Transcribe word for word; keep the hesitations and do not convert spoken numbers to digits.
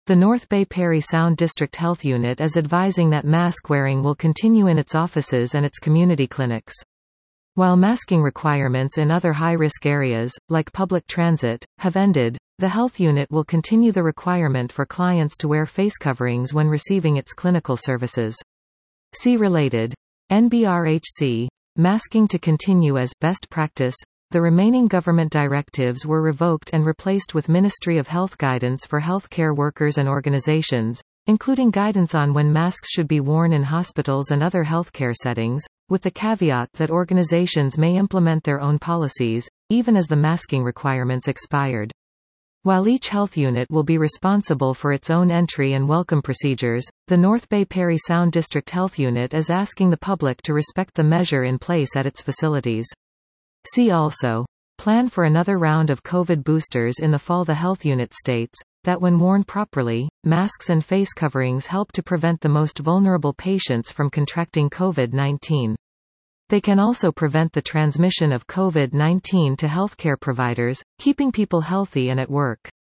The North Bay Parry Sound District Health Unit is advising that mask wearing will continue in its offices and its community clinics. While masking requirements in other high-risk areas, like public transit, have ended, the health unit will continue the requirement for clients to wear face coverings when receiving its clinical services. See related. N B R H C. Masking to continue as best practice. The remaining government directives were revoked and replaced with Ministry of Health guidance for healthcare workers and organizations, including guidance on when masks should be worn in hospitals and other healthcare settings, with the caveat that organizations may implement their own policies, even as the masking requirements expired. While each health unit will be responsible for its own entry and welcome procedures, the North Bay Parry Sound District Health Unit is asking the public to respect the measure in place at its facilities. See also. Plan for another round of COVID boosters in the fall. The health unit states that when worn properly, masks and face coverings help to prevent the most vulnerable patients from contracting COVID nineteen. They can also prevent the transmission of COVID nineteen to healthcare providers, keeping people healthy and at work.